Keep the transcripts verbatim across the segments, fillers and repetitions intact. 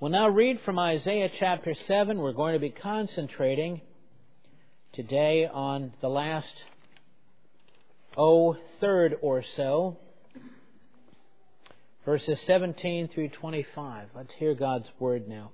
We'll now read from Isaiah chapter seven. We're going to be concentrating today on the last, oh, third or so, verses seventeen through twenty-five. Let's hear God's word now.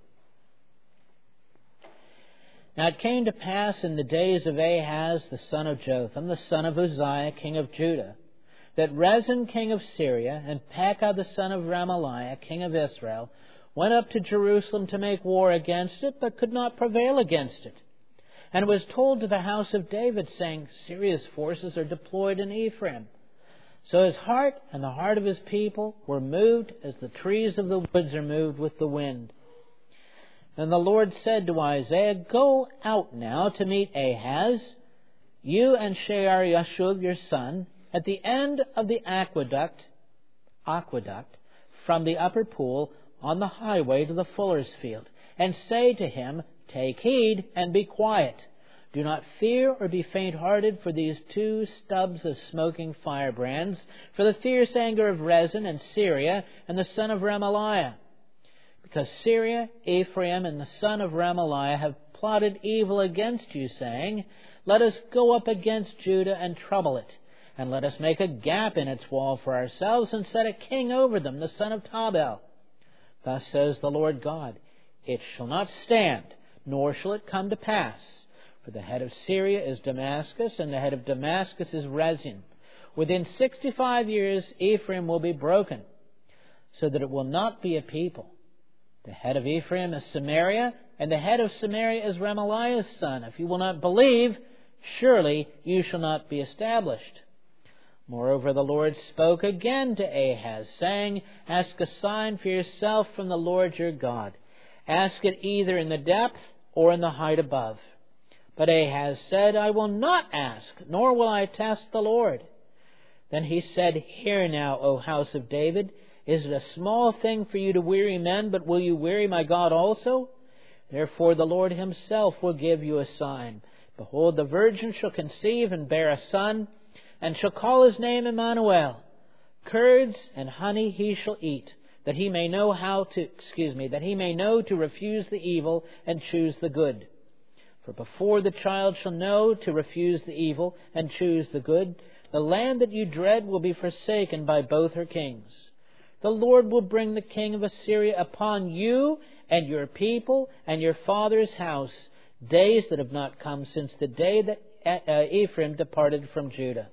Now it came to pass in the days of Ahaz, the son of Jotham, the son of Uzziah, king of Judah, that Rezin, king of Syria, and Pekah, the son of Remaliah, king of Israel, went up to Jerusalem to make war against it, but could not prevail against it. And it was told to the house of David, saying, Syria's forces are deployed in Ephraim. So his heart and the heart of his people were moved as the trees of the woods are moved with the wind. And the Lord said to Isaiah, Go out now to meet Ahaz, you and Shear-Yashub your son, at the end of the aqueduct, aqueduct from the upper pool, on the highway to the fuller's field, and say to him, Take heed and be quiet. Do not fear or be faint-hearted for these two stubs of smoking firebrands, for the fierce anger of Rezin and Syria and the son of Remaliah. Because Syria, Ephraim, and the son of Remaliah have plotted evil against you, saying, Let us go up against Judah and trouble it, and let us make a gap in its wall for ourselves, and set a king over them, the son of Tabel. Thus says the Lord God, It shall not stand, nor shall it come to pass. For the head of Syria is Damascus, and the head of Damascus is Rezin. Within sixty-five years Ephraim will be broken, so that it will not be a people. The head of Ephraim is Samaria, and the head of Samaria is Remaliah's son. If you will not believe, surely you shall not be established. Moreover, the Lord spoke again to Ahaz, saying, Ask a sign for yourself from the Lord your God. Ask it either in the depth or in the height above. But Ahaz said, I will not ask, nor will I test the Lord. Then he said, Hear now, O house of David, is it a small thing for you to weary men, but will you weary my God also? Therefore the Lord himself will give you a sign. Behold, the virgin shall conceive and bear a son, and shall call his name Emmanuel. Curds and honey he shall eat, that he may know how to, excuse me, that he may know to refuse the evil and choose the good. For before the child shall know to refuse the evil and choose the good, the land that you dread will be forsaken by both her kings. The Lord will bring the king of Assyria upon you and your people and your father's house, days that have not come since the day that Ephraim departed from Judah.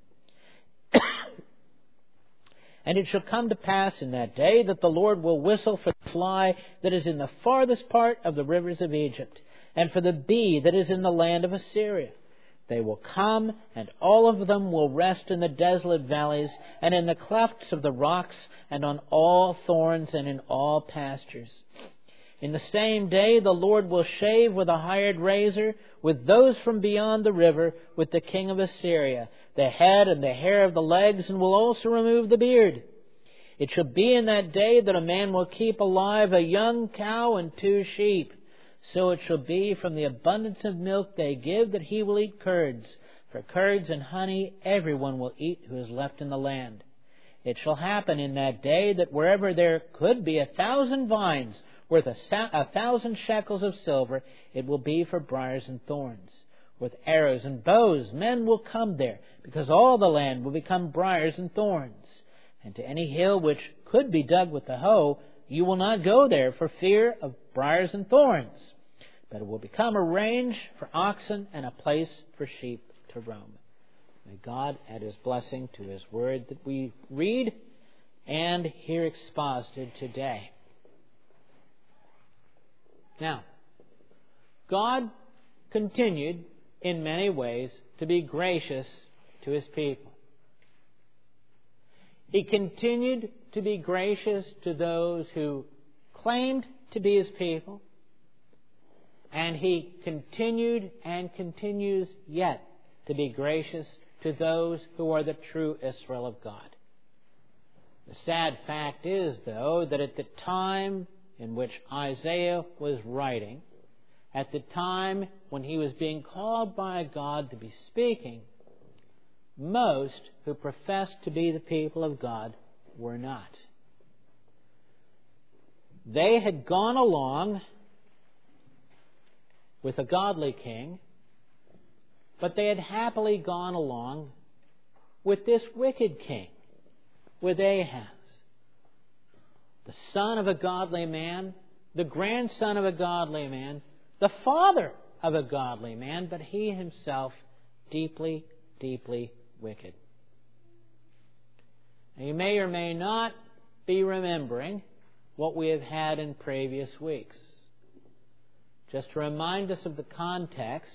And it shall come to pass in that day that the Lord will whistle for the fly that is in the farthest part of the rivers of Egypt, and for the bee that is in the land of Assyria. They will come, and all of them will rest in the desolate valleys, and in the clefts of the rocks, and on all thorns, and in all pastures. In the same day the Lord will shave with a hired razor, with those from beyond the river, with the king of Assyria, the head and the hair of the legs, and will also remove the beard. It shall be in that day that a man will keep alive a young cow and two sheep. So it shall be from the abundance of milk they give that he will eat curds. For curds and honey everyone will eat who is left in the land. It shall happen in that day that wherever there could be a thousand vines worth a, sa- a thousand shekels of silver, it will be for briars and thorns. With arrows and bows men will come there, because all the land will become briars and thorns. And to any hill which could be dug with the hoe, you will not go there for fear of briars and thorns. But it will become a range for oxen and a place for sheep to roam. May God add His blessing to His word that we read and hear exposited today. Now, God continued in many ways to be gracious to His people. He continued to be gracious to those who claimed to be His people, and He continued and continues yet to be gracious to those who are the true Israel of God. The sad fact is, though, that at the time in which Isaiah was writing, at the time when he was being called by God to be speaking, most who professed to be the people of God were not. They had gone along with a godly king, but they had happily gone along with this wicked king, with Ahaz, the son of a godly man, the grandson of a godly man, the father of a godly man, but he himself deeply, deeply wicked. Now, you may or may not be remembering what we have had in previous weeks. Just to remind us of the context,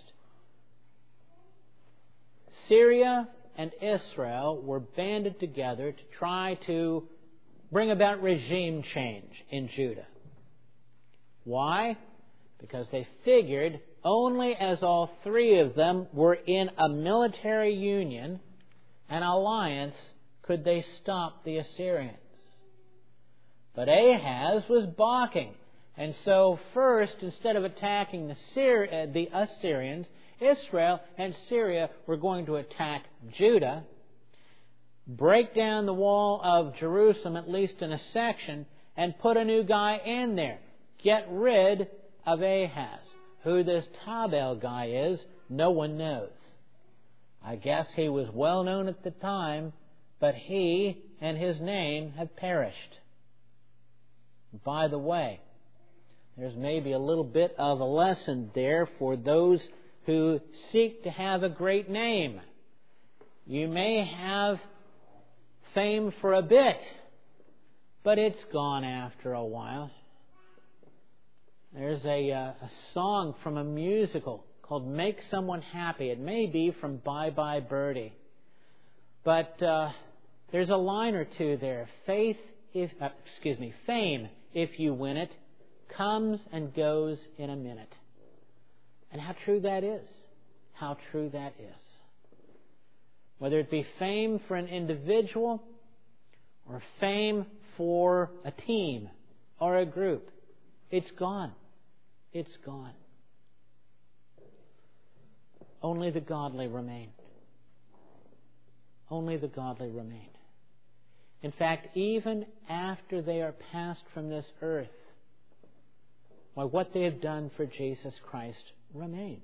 Syria and Israel were banded together to try to bring about regime change in Judah. Why? Because they figured only as all three of them were in a military union, an alliance, could they stop the Assyrians. But Ahaz was balking. And so first, instead of attacking the, Syri- uh, the Assyrians, Israel and Syria were going to attack Judah, break down the wall of Jerusalem, at least in a section, and put a new guy in there. Get rid of Ahaz. Who this Tabel guy is, no one knows. I guess he was well known at the time, but he and his name have perished. By the way, there's maybe a little bit of a lesson there for those who seek to have a great name. You may have fame for a bit, but it's gone after a while. There's a, uh, a song from a musical called Make Someone Happy. It may be from Bye Bye Birdie. But uh, there's a line or two there. Faith, if, uh, excuse me, fame, if you win it, comes and goes in a minute. And how true that is. How true that is. Whether it be fame for an individual or fame for a team or a group, it's gone. It's gone. Only the godly remain. Only the godly remain. In fact, even after they are passed from this earth, why, what they have done for Jesus Christ remains.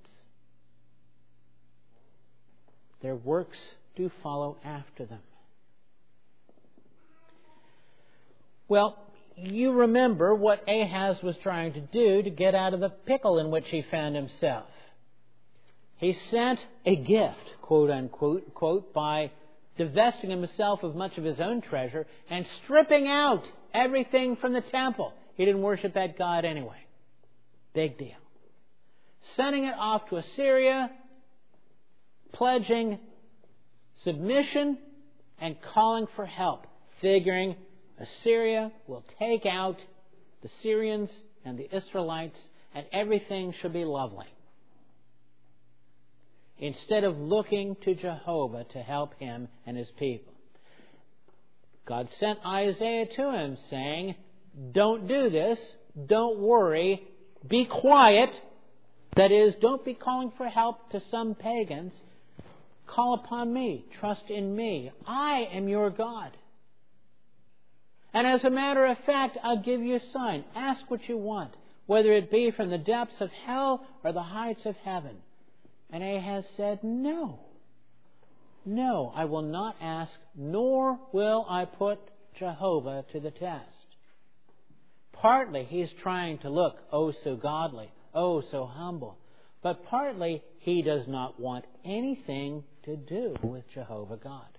Their works do follow after them. Well, you remember what Ahaz was trying to do to get out of the pickle in which he found himself. He sent a gift, quote unquote, quote, by divesting himself of much of his own treasure and stripping out everything from the temple. He didn't worship that God anyway. Big deal. Sending it off to Assyria, pledging submission and calling for help, figuring Assyria will take out the Syrians and the Israelites and everything should be lovely. Instead of looking to Jehovah to help him and his people. God sent Isaiah to him saying, don't do this, don't worry, be quiet. That is, don't be calling for help to some pagans. Call upon me, trust in me. I am your God. And as a matter of fact, I'll give you a sign. Ask what you want, whether it be from the depths of hell or the heights of heaven. And Ahaz said, no. No, I will not ask, nor will I put Jehovah to the test. Partly he's trying to look oh so godly, oh so humble. But partly he does not want anything to do with Jehovah God.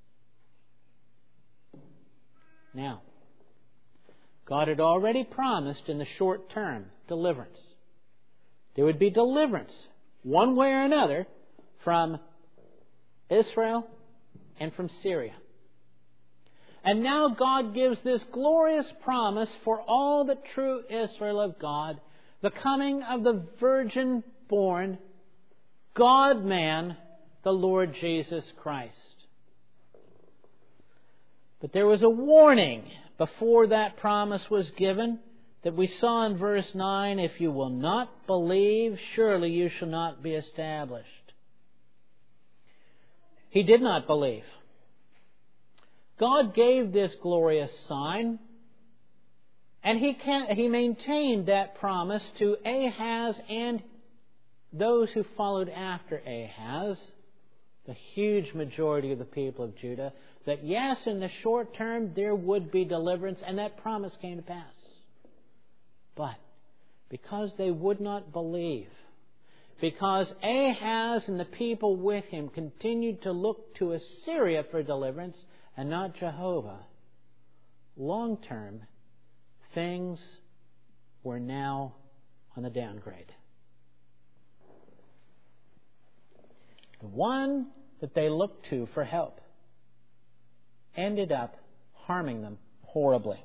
Now, God had already promised in the short term deliverance. There would be deliverance, one way or another, from Israel and from Syria. And now God gives this glorious promise for all the true Israel of God, the coming of the virgin-born God-man, the Lord Jesus Christ. But there was a warning before that promise was given that we saw in verse nine, if you will not believe, surely you shall not be established. He did not believe. God gave this glorious sign, And he can, he maintained that promise to Ahaz and those who followed after Ahaz, the huge majority of the people of Judah, that yes, in the short term there would be deliverance, and that promise came to pass. But because they would not believe, because Ahaz and the people with him continued to look to Assyria for deliverance and not Jehovah, long term, things were now on the downgrade. The one that they looked to for help ended up harming them horribly.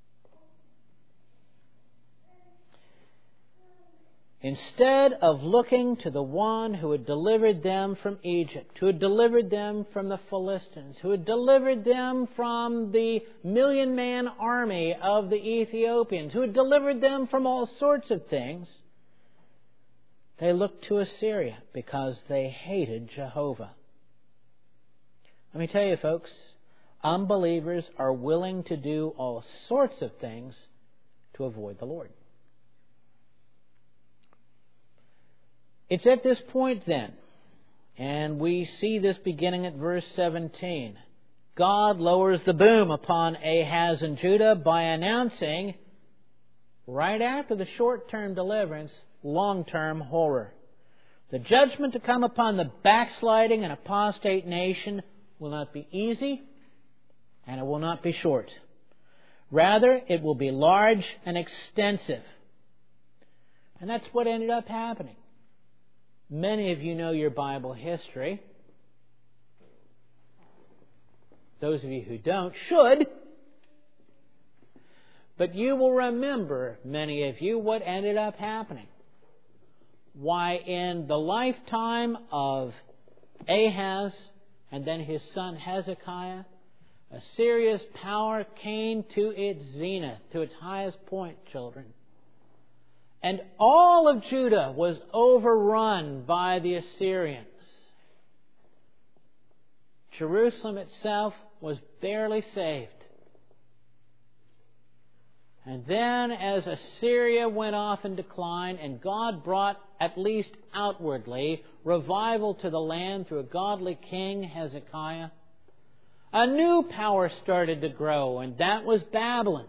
Instead of looking to the one who had delivered them from Egypt, who had delivered them from the Philistines, who had delivered them from the million-man army of the Ethiopians, who had delivered them from all sorts of things, they looked to Assyria because they hated Jehovah. Let me tell you, folks, unbelievers are willing to do all sorts of things to avoid the Lord. It's at this point then, and we see this beginning at verse seventeen. God lowers the boom upon Ahaz and Judah by announcing, right after the short-term deliverance, long-term horror. The judgment to come upon the backsliding and apostate nation will not be easy, and it will not be short. Rather, it will be large and extensive. And that's what ended up happening. Many of you know your Bible history. Those of you who don't should. But you will remember, many of you, what ended up happening. Why, in the lifetime of Ahaz and then his son Hezekiah, Assyria's power came to its zenith, to its highest point, children. And all of Judah was overrun by the Assyrians. Jerusalem itself was barely saved. And then as Assyria went off in decline and God brought, at least outwardly, revival to the land through a godly king, Hezekiah, a new power started to grow, and that was Babylon.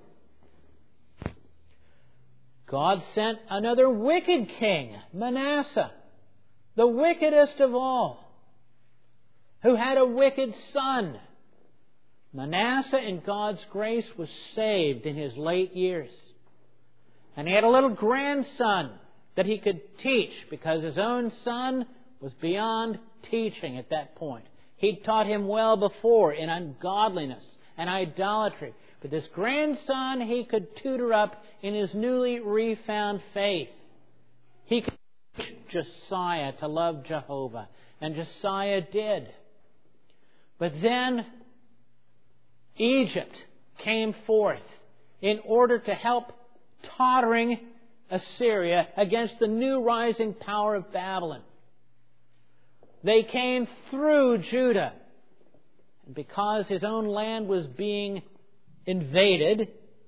God sent another wicked king, Manasseh, the wickedest of all, who had a wicked son. Manasseh, in God's grace, was saved in his late years. And he had a little grandson that he could teach, because his own son was beyond teaching at that point. He'd taught him well before in ungodliness and idolatry. But this grandson he could tutor up in his newly refound faith. He could teach Josiah to love Jehovah. And Josiah did. But then Egypt came forth in order to help tottering Assyria against the new rising power of Babylon. They came through Judah. And because his own land was being invaded,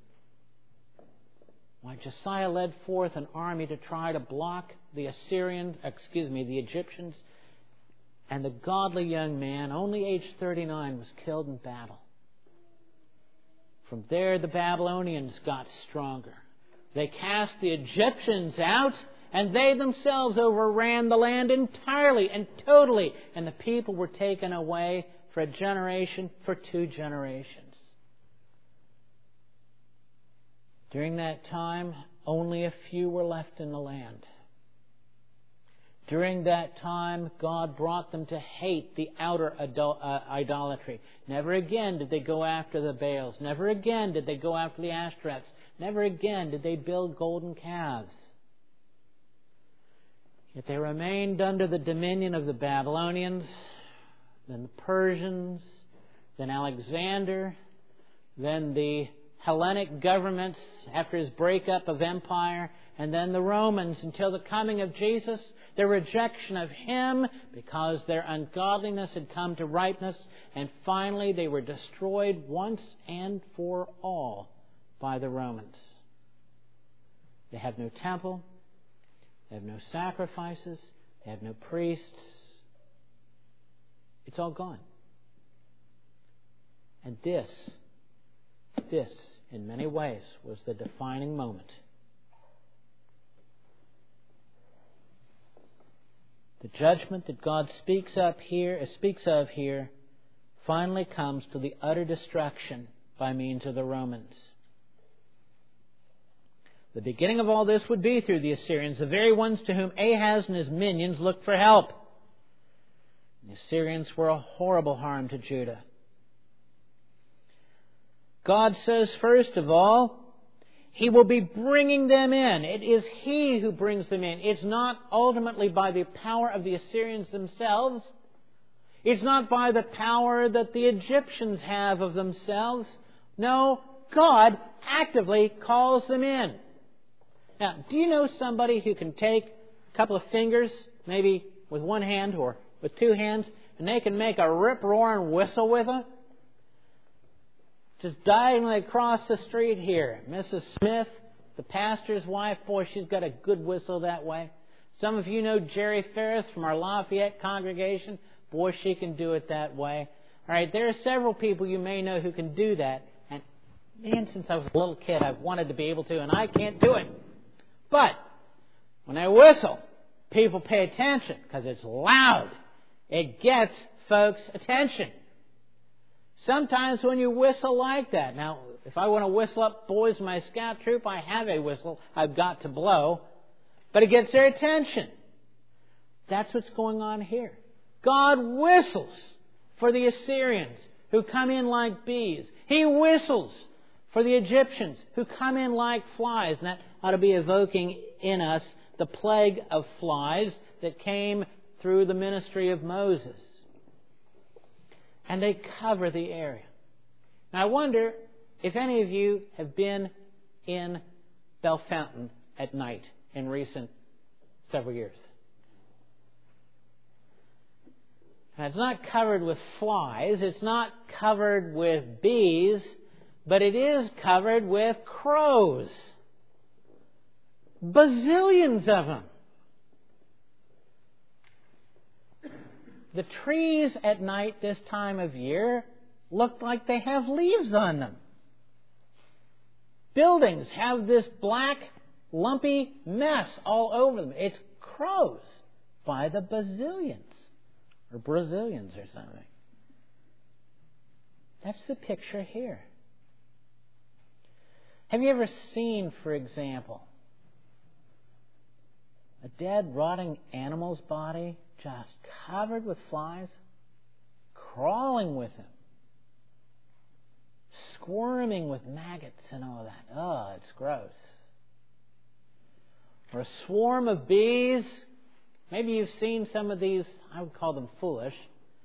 why, Josiah led forth an army to try to block the Assyrians, excuse me, the Egyptians, and the godly young man, only age thirty-nine, was killed in battle. From there, the Babylonians got stronger. They cast the Egyptians out, and they themselves overran the land entirely and totally, and the people were taken away for a generation, for two generations. During that time, only a few were left in the land. During that time, God brought them to hate the outer idol- uh, idolatry. Never again did they go after the Baals. Never again did they go after the Ashtoreths. Never again did they build golden calves. Yet they remained under the dominion of the Babylonians, then the Persians, then Alexander, then the Hellenic governments after his breakup of empire, and then the Romans until the coming of Jesus, their rejection of Him because their ungodliness had come to ripeness, and finally they were destroyed once and for all by the Romans. They have no temple. They have no sacrifices. They have no priests. It's all gone. And this, this, in many ways, was the defining moment. The judgment that God speaks up here, speaks of here, finally comes to the utter destruction by means of the Romans. The beginning of all this would be through the Assyrians, the very ones to whom Ahaz and his minions looked for help. The Assyrians were a horrible harm to Judah. God says, first of all, He will be bringing them in. It is He who brings them in. It's not ultimately by the power of the Assyrians themselves. It's not by the power that the Egyptians have of themselves. No, God actively calls them in. Now, do you know somebody who can take a couple of fingers, maybe with one hand or with two hands, and they can make a rip-roaring whistle with it? Just diagonally across the street here, Missus Smith, the pastor's wife, boy, she's got a good whistle that way. Some of you know Jerry Ferris from our Lafayette congregation. Boy, she can do it that way. All right, there are several people you may know who can do that. And, man, since I was a little kid, I've wanted to be able to, and I can't do it. But when I whistle, people pay attention because it's loud. It gets folks' attention. Sometimes when you whistle like that, now, if I want to whistle up boys in my scout troop, I have a whistle I've got to blow, but it gets their attention. That's what's going on here. God whistles for the Assyrians who come in like bees. He whistles for the Egyptians who come in like flies. And that ought to be evoking in us the plague of flies that came through the ministry of Moses. And they cover the area. Now I wonder if any of you have been in Bellefontaine at night in recent several years. Now, it's not covered with flies, it's not covered with bees, but it is covered with crows. Bazillions of them. The trees at night this time of year look like they have leaves on them. Buildings have this black, lumpy mess all over them. It's crows by the bazillions. Or Brazilians or something. That's the picture here. Have you ever seen, for example, a dead, rotting animal's body just covered with flies, crawling with them, squirming with maggots and all that? Oh, it's gross. Or a swarm of bees. Maybe you've seen some of these, I would call them foolish,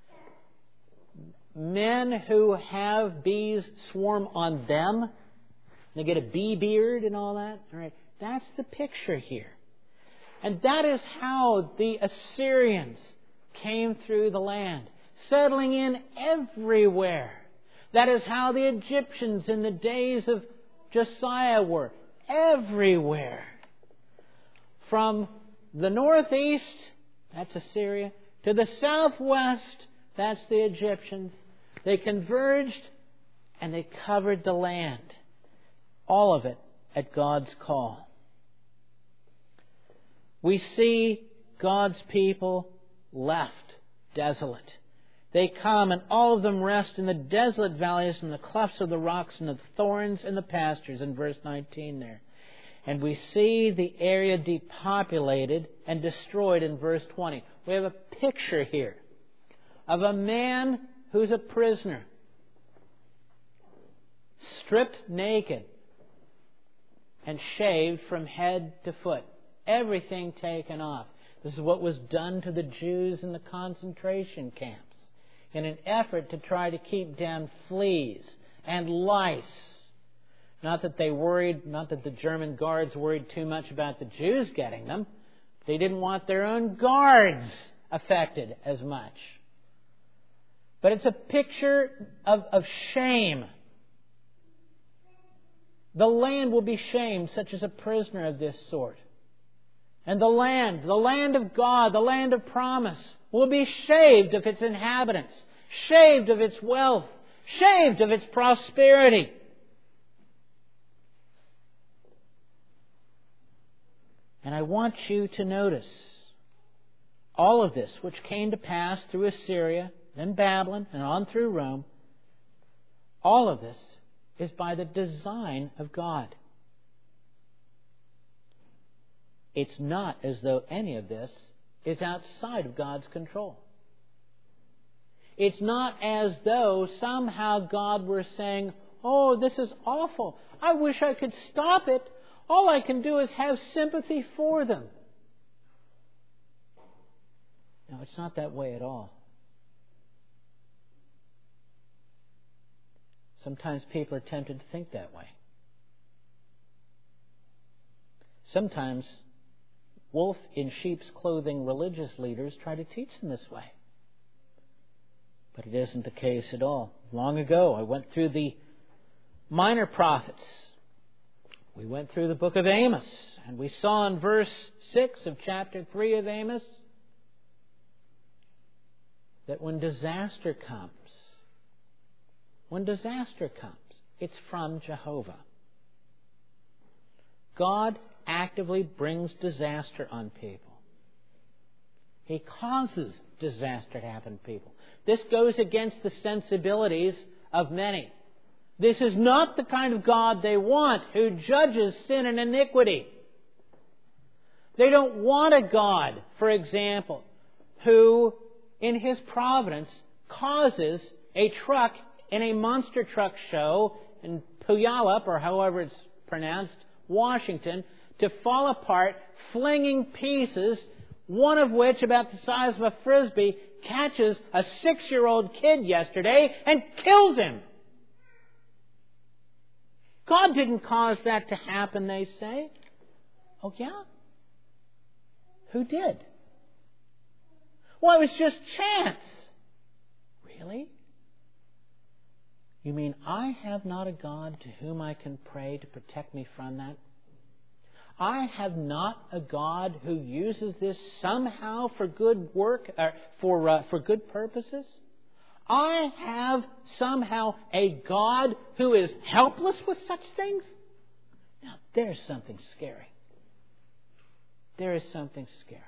men who have bees swarm on them. They get a bee beard and all that. All right, that's the picture here. And that is how the Assyrians came through the land, settling in everywhere. That is how the Egyptians in the days of Josiah were, everywhere. From the northeast, that's Assyria, to the southwest, that's the Egyptians. They converged and they covered the land. All of it at God's call. We see God's people left desolate. They come and all of them rest in the desolate valleys and the clefts of the rocks and the thorns and the pastures in verse nineteen there. And we see the area depopulated and destroyed in verse twenty. We have a picture here of a man who's a prisoner, stripped naked and shaved from head to foot. Everything taken off. This is what was done to the Jews in the concentration camps in an effort to try to keep down fleas and lice. Not that they worried, not that the German guards worried too much about the Jews getting them. They didn't want their own guards affected as much. But it's a picture of, of shame. The land will be shamed, such as a prisoner of this sort. And the land, the land of God, the land of promise, will be shaved of its inhabitants, shaved of its wealth, shaved of its prosperity. And I want you to notice all of this, which came to pass through Assyria, then Babylon, and on through Rome, all of this is by the design of God. It's not as though any of this is outside of God's control. It's not as though somehow God were saying, "Oh, this is awful. I wish I could stop it. All I can do is have sympathy for them." No, it's not that way at all. Sometimes people are tempted to think that way. Sometimes wolf in sheep's clothing religious leaders try to teach them this way. But it isn't the case at all. Long ago, I went through the minor prophets. We went through the book of Amos, and we saw in verse six of chapter three of Amos that when disaster comes, when disaster comes, it's from Jehovah. God actively brings disaster on people. He causes disaster to happen to people. This goes against the sensibilities of many. This is not the kind of God they want, who judges sin and iniquity. They don't want a God, for example, who, in His providence, causes a truck in a monster truck show in Puyallup, or however it's pronounced, Washington, to fall apart, flinging pieces, one of which, about the size of a frisbee, catches a six-year-old kid yesterday and kills him. God didn't cause that to happen, they say. Oh, yeah? Who did? Well, it was just chance. Really? You mean I have not a God to whom I can pray to protect me from that? I have not a God who uses this somehow for good work, or for uh, for good purposes? I have somehow a God who is helpless with such things? Now, there's something scary. There is something scary.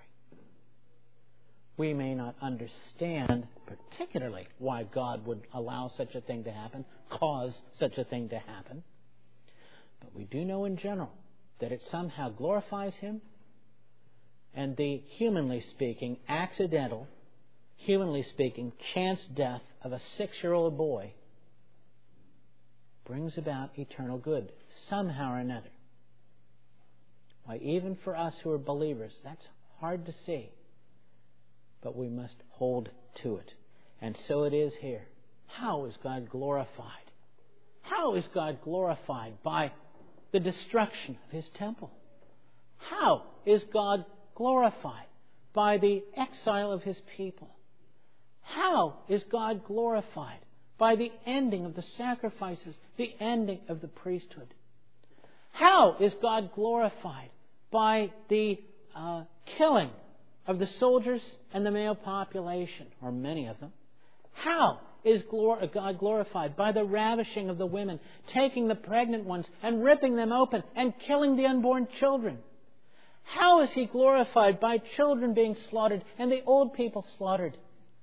We may not understand particularly why God would allow such a thing to happen, cause such a thing to happen. But we do know in general that it somehow glorifies Him, and the, humanly speaking, accidental, humanly speaking, chance death of a six-year-old boy brings about eternal good, somehow or another. Why, even for us who are believers, that's hard to see. But we must hold to it. And so it is here. How is God glorified? How is God glorified? By the destruction of His temple. How is God glorified? By the exile of His people. How is God glorified? By the ending of the sacrifices, the ending of the priesthood. How is God glorified? By the uh, killing of the soldiers and the male population, or many of them. How is God glorified? By the ravishing of the women, taking the pregnant ones and ripping them open and killing the unborn children. How is He glorified? By children being slaughtered and the old people slaughtered.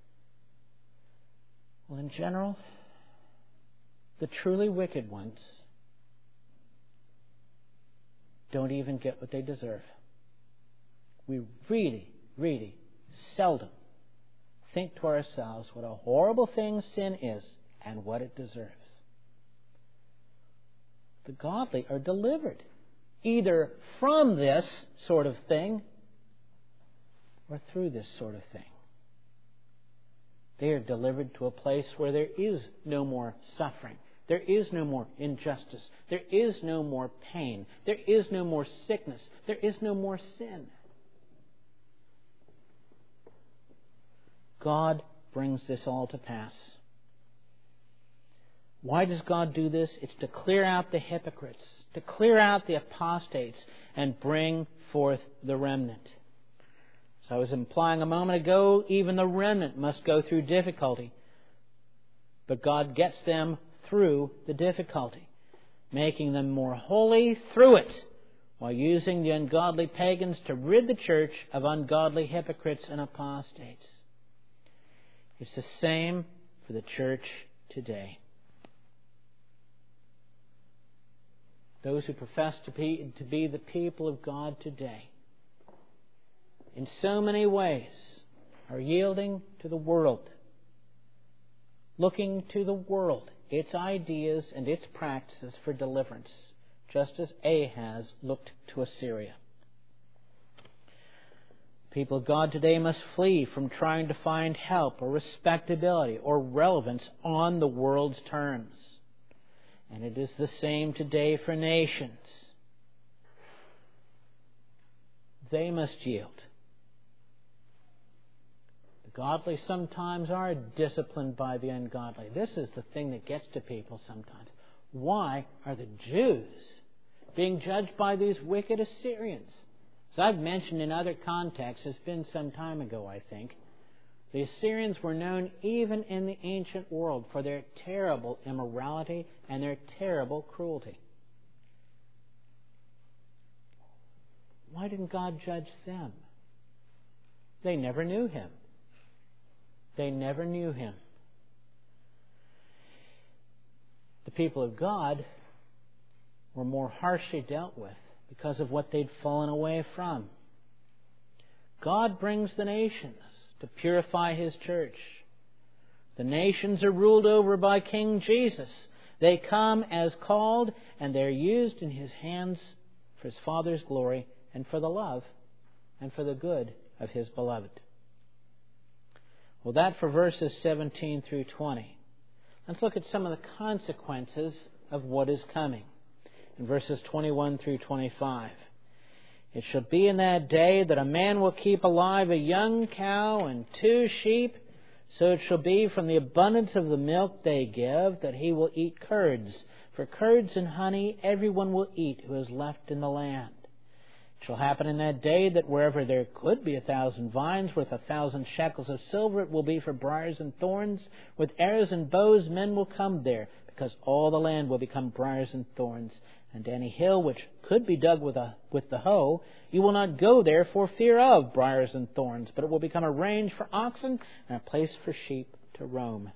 Well, in general, the truly wicked ones don't even get what they deserve. We really, really seldom think to ourselves what a horrible thing sin is and what it deserves. The godly are delivered either from this sort of thing or through this sort of thing. They are delivered to a place where there is no more suffering. There is no more injustice. There is no more pain. There is no more sickness. There is no more sin. God brings this all to pass. Why does God do this? It's to clear out the hypocrites, to clear out the apostates and bring forth the remnant. As I was implying a moment ago, even the remnant must go through difficulty. But God gets them through the difficulty, making them more holy through it, while using the ungodly pagans to rid the church of ungodly hypocrites and apostates. It's the same for the church today. Those who profess to be, to be the people of God today, in so many ways, are yielding to the world, looking to the world, its ideas and its practices for deliverance, just as Ahaz looked to Assyria. People of God today must flee from trying to find help or respectability or relevance on the world's terms. And it is the same today for nations. They must yield. The godly sometimes are disciplined by the ungodly. This is the thing that gets to people sometimes. Why are the Jews being judged by these wicked Assyrians? As I've mentioned in other contexts, it's been some time ago, I think, the Assyrians were known even in the ancient world for their terrible immorality and their terrible cruelty. Why didn't God judge them? They never knew Him. They never knew Him. The people of God were more harshly dealt with because of what they'd fallen away from. God brings the nations to purify His church. The nations are ruled over by King Jesus. They come as called, and they're used in His hands for His Father's glory and for the love and for the good of His beloved. Well, that for verses seventeen through twenty. Let's look at some of the consequences of what is coming. In verses twenty-one through twenty-five. It shall be in that day that a man will keep alive a young cow and two sheep. So it shall be from the abundance of the milk they give that he will eat curds. For curds and honey everyone will eat who is left in the land. It shall happen in that day that wherever there could be a thousand vines worth a thousand shekels of silver, it will be for briars and thorns. With arrows and bows men will come there, because all the land will become briars and thorns. And any hill which could be dug with a with the hoe, you will not go there for fear of briars and thorns, but it will become a range for oxen and a place for sheep to roam.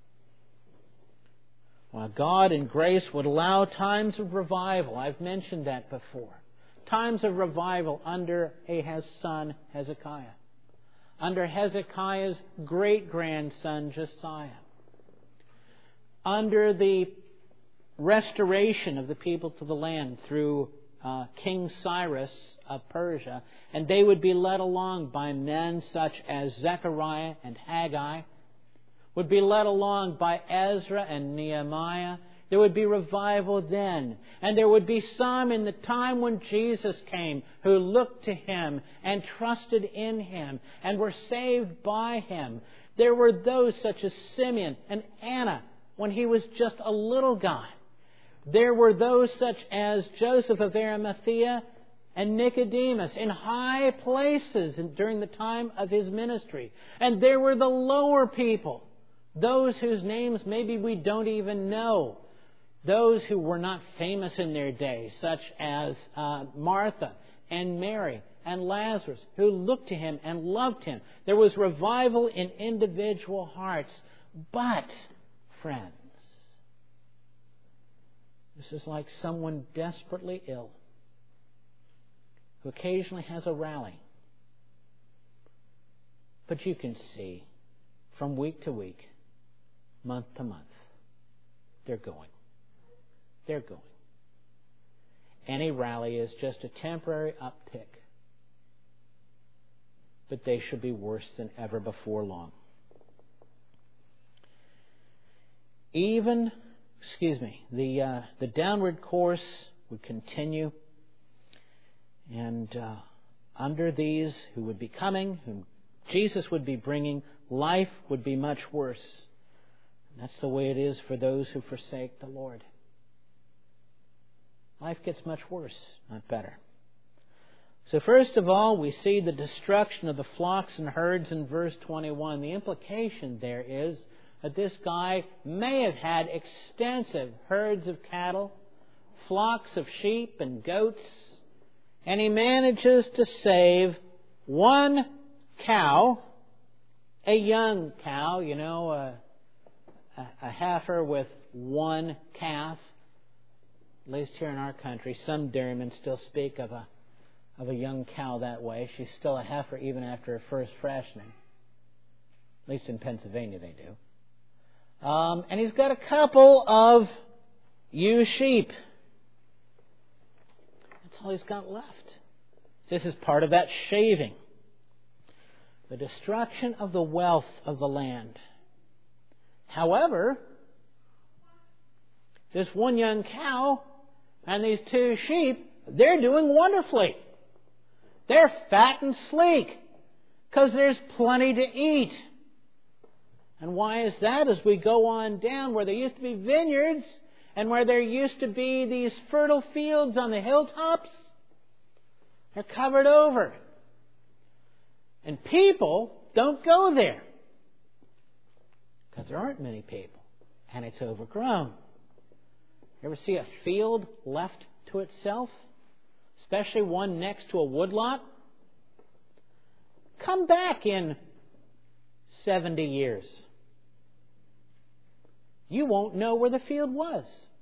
While God in grace would allow times of revival, I've mentioned that before, times of revival under Ahaz's son Hezekiah, under Hezekiah's great-grandson Josiah, under the restoration of the people to the land through uh, King Cyrus of Persia, and they would be led along by men such as Zechariah and Haggai, would be led along by Ezra and Nehemiah. There would be revival then. And there would be some in the time when Jesus came who looked to Him and trusted in Him and were saved by Him. There were those such as Simeon and Anna when he was just a little guy. There were those such as Joseph of Arimathea and Nicodemus in high places during the time of his ministry. And there were the lower people, those whose names maybe we don't even know, those who were not famous in their day, such as uh, Martha and Mary and Lazarus, who looked to Him and loved Him. There was revival in individual hearts. But, friends, this is like someone desperately ill who occasionally has a rally. But you can see from week to week, month to month, they're going. They're going. Any rally is just a temporary uptick. But they should be worse than ever before long. Even Excuse me, the uh, the downward course would continue, and uh, under these who would be coming, whom Jesus would be bringing, life would be much worse. And that's the way it is for those who forsake the Lord. life gets much worse, not better. So first of all, we see the destruction of the flocks and herds in verse twenty-one. The implication there is that this guy may have had extensive herds of cattle, flocks of sheep and goats, and he manages to save one cow, a young cow, you know, a, a heifer with one calf. At least here in our country, some dairymen still speak of a of a young cow that way. She's still a heifer even after her first freshening. At least in Pennsylvania they do. Um, and he's got a couple of ewe sheep. That's all he's got left. This is part of that shaving. The destruction of the wealth of the land. However, this one young cow and these two sheep, they're doing wonderfully. They're fat and sleek because there's plenty to eat. And why is that? As we go on down, where there used to be vineyards and where there used to be these fertile fields on the hilltops, they're covered over. And people don't go there because there aren't many people and it's overgrown. You ever see a field left to itself? Especially one next to a woodlot? Come back in seventy years. You won't know where the field was.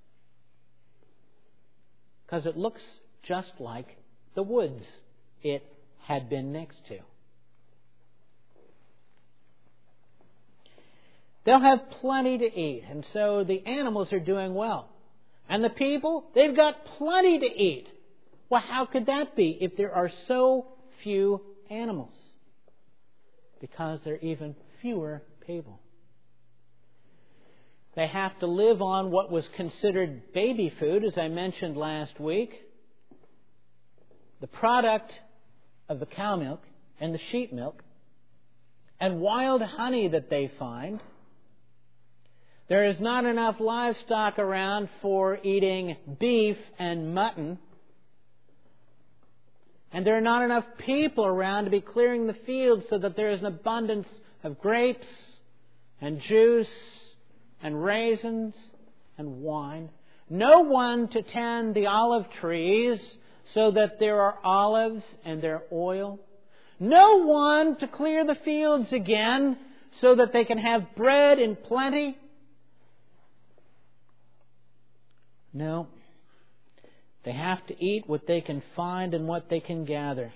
Because it looks just like the woods it had been next to. They'll have plenty to eat, and so the animals are doing well. And the people, they've got plenty to eat. Well, how could that be if there are so few animals? Because there are even fewer people. They have to live on what was considered baby food, as I mentioned last week. The product of the cow milk and the sheep milk and wild honey that they find. There is not enough livestock around for eating beef and mutton. And there are not enough people around to be clearing the fields so that there is an abundance of grapes and juice and raisins and wine. No one to tend the olive trees so that there are olives and there oil. No one to clear the fields again so that they can have bread in plenty. No. They have to eat what they can find and what they can gather.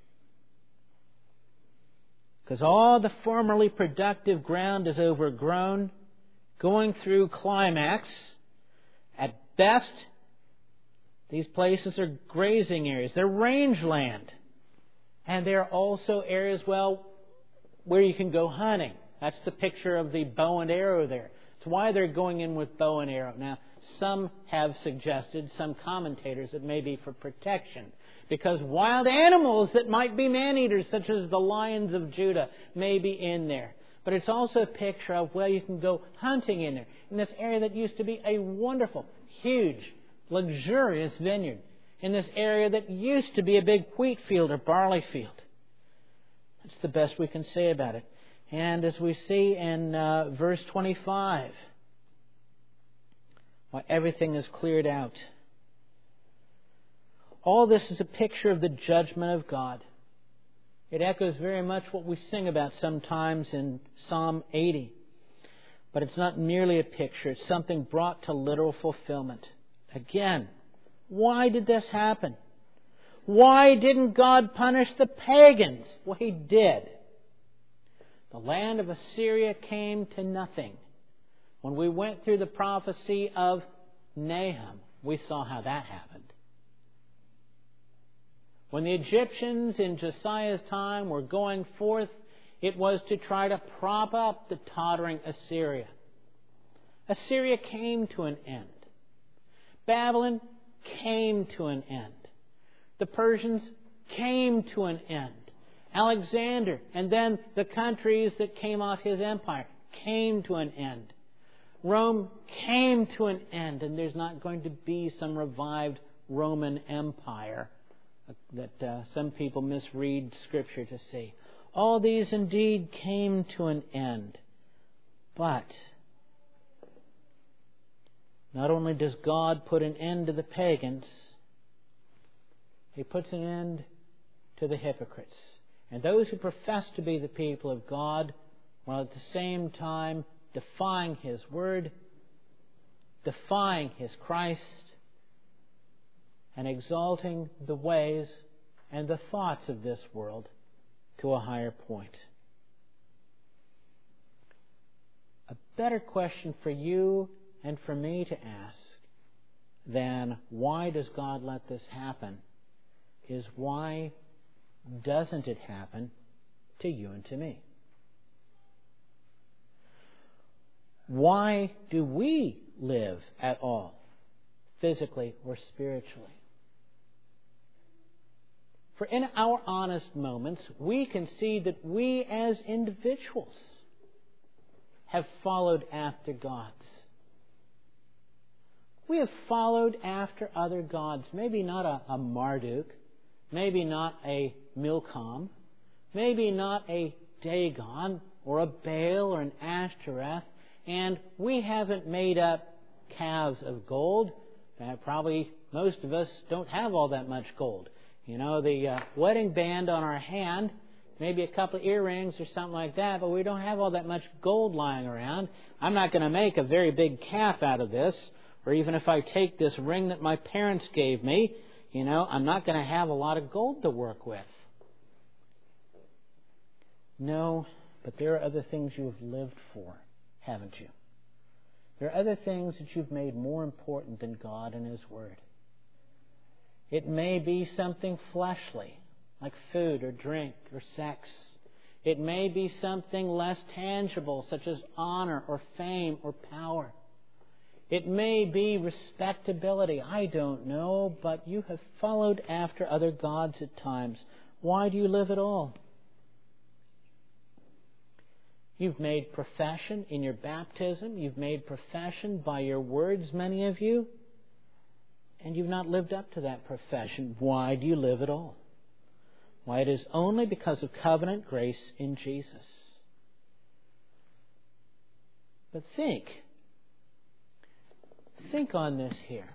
Because all the formerly productive ground is overgrown, going through climax. At best, these places are grazing areas. They're rangeland. And they're also areas, well, where you can go hunting. That's the picture of the bow and arrow there. It's why they're going in with bow and arrow. Now, some have suggested, some commentators, it may be for protection. Because wild animals that might be man-eaters, such as the lions of Judah, may be in there. But it's also a picture of, well, you can go hunting in there. In this area that used to be a wonderful, huge, luxurious vineyard. In this area that used to be a big wheat field or barley field. That's the best we can say about it. And as we see in uh, verse twenty-five, well, everything is cleared out. All this is a picture of the judgment of God. It echoes very much what we sing about sometimes in Psalm eighty. But it's not merely a picture. It's something brought to literal fulfillment. Again, why did this happen? Why didn't God punish the pagans? Well, He did. The land of Assyria came to nothing. When we went through the prophecy of Nahum, we saw how that happened. When the Egyptians in Josiah's time were going forth, it was to try to prop up the tottering Assyria. Assyria came to an end. Babylon came to an end. The Persians came to an end. Alexander and then the countries that came off his empire came to an end. Rome came to an end, and there's not going to be some revived Roman Empire that uh, some people misread Scripture to see. All these indeed came to an end. But not only does God put an end to the pagans, He puts an end to the hypocrites. And those who profess to be the people of God, while at the same time defying His Word, defying His Christ, and exalting the ways and the thoughts of this world to a higher point. A better question for you and for me to ask than why does God let this happen is why doesn't it happen to you and to me? Why do we live at all, physically or spiritually? For in our honest moments, we can see that we as individuals have followed after gods. We have followed after other gods. Maybe not a, a Marduk, maybe not a Milcom, maybe not a Dagon or a Baal or an Ashtoreth, and we haven't made up calves of gold. Uh, probably most of us don't have all that much gold. You know, the uh, wedding band on our hand, maybe a couple of earrings or something like that, but we don't have all that much gold lying around. I'm not going to make a very big calf out of this, or even if I take this ring that my parents gave me, you know, I'm not going to have a lot of gold to work with. No, but there are other things you have lived for, haven't you? There are other things that you've made more important than God and His Word. It may be something fleshly, like food or drink or sex. It may be something less tangible, such as honor or fame or power. It may be respectability. I don't know, but you have followed after other gods at times. Why do you live at all? You've made profession in your baptism. You've made profession by your words, many of you. And you've not lived up to that profession. Why do you live at all? Why, it is only because of covenant grace in Jesus. But think. Think on this here.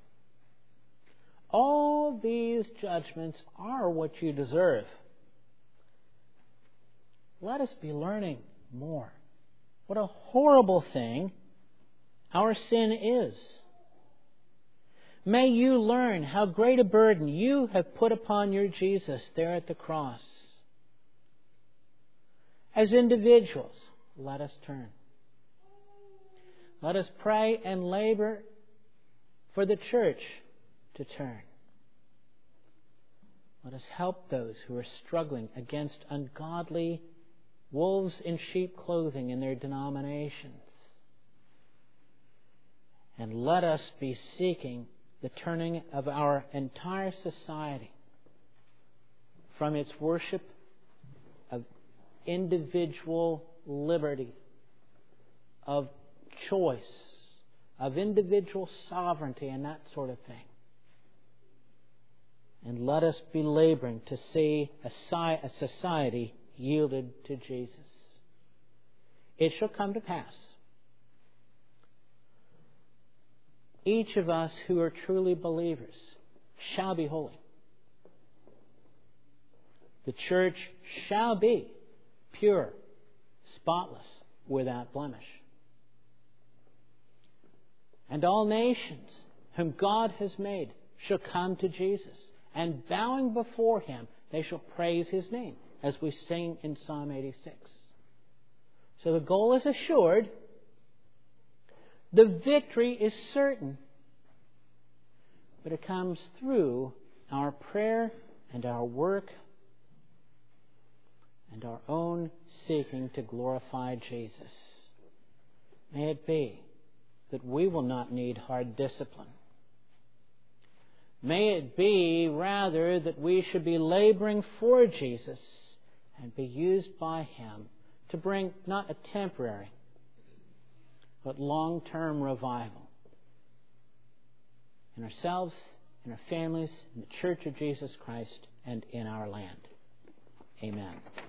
All these judgments are what you deserve. Let us be learning more. What a horrible thing our sin is. May you learn how great a burden you have put upon your Jesus there at the cross. As individuals, let us turn. Let us pray and labor for the church to turn. Let us help those who are struggling against ungodly wolves in sheep clothing in their denominations. And let us be seeking the turning of our entire society from its worship of individual liberty, of choice, of individual sovereignty and that sort of thing. And let us be laboring to see a society yielded to Jesus. It shall come to pass. Each of us who are truly believers shall be holy. The church shall be pure, spotless, without blemish. And all nations whom God has made shall come to Jesus, and bowing before Him, they shall praise His name, as we sing in Psalm eighty-six. So the goal is assured. The victory is certain. But it comes through our prayer and our work and our own seeking to glorify Jesus. May it be that we will not need hard discipline. May it be, rather, that we should be laboring for Jesus and be used by Him to bring not a temporary, but long-term revival in ourselves in our families, in the Church of Jesus Christ, and in our land. Amen.